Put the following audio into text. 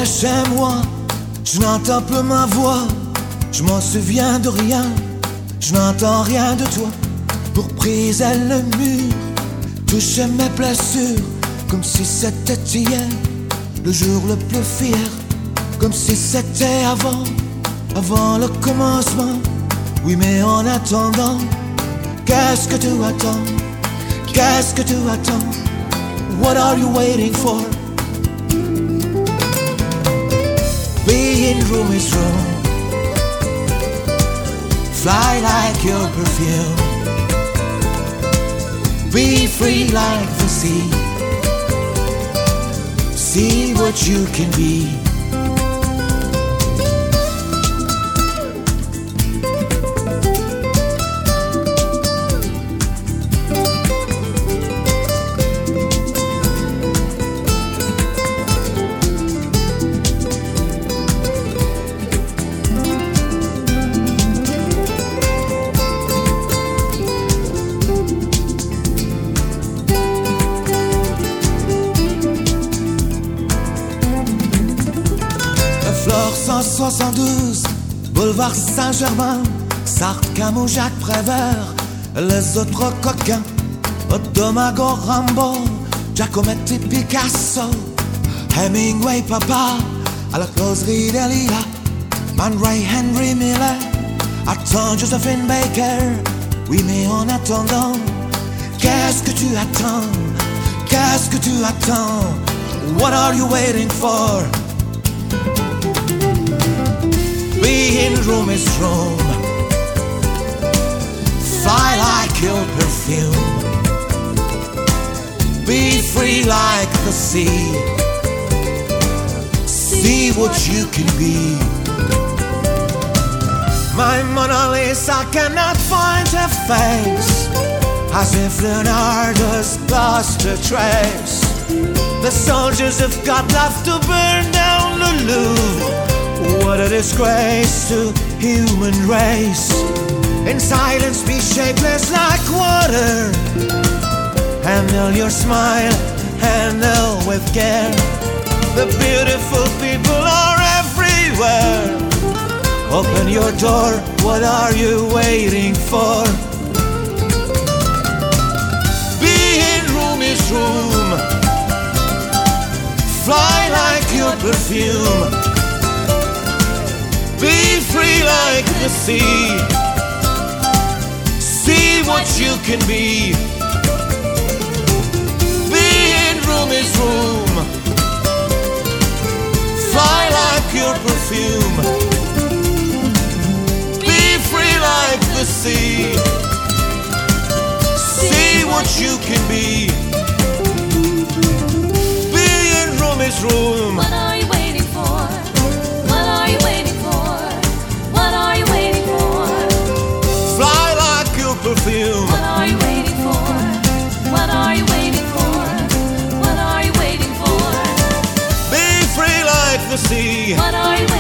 chez moi, je n'entends plus ma voix. Je m'en souviens de rien, je n'entends rien de toi. Pour briser le mur, toucher mes blessures, comme si c'était hier, le jour le plus fier, comme si c'était avant le commencement. Oui, mais en attendant, qu'est-ce que tu attends? Qu'est-ce que tu attends? What are you waiting for? Be in room is room. Fly like your perfume. Be free like the sea. See what you can be. Flore 172, boulevard Saint-Germain, Sartre, Camus, Jacques Prévert, les autres coquins, Odomago, Rambo, Giacometti, Picasso, Hemingway, papa, à la closerie des Lilas, Man Ray, Henry Miller, attends Josephine Baker. Oui, mais en attendant, qu'est-ce que tu attends? Qu'est-ce que tu attends? What are you waiting for? Be in room is room. Fly like your perfume. Be free like the sea. See what you can be. My Mona Lisa cannot find her face, as if Leonardo's lost her trace. The soldiers have got left to burn down the Louvre. What a disgrace to human race. In silence be shapeless like water. Handle your smile, handle with care. The beautiful people are everywhere. Open your door, what are you waiting for? Be in room is room. Fly like your perfume. Be free like the sea. See what you can be. Be in room is room. Fly like your perfume. Be free like the sea. See what you can be. Be in room is room. What are you waiting for? What are you waiting for? What are you waiting for? Fly like your perfume. What are you waiting for? What are you waiting for? What are you waiting for? Be free like the sea. What are you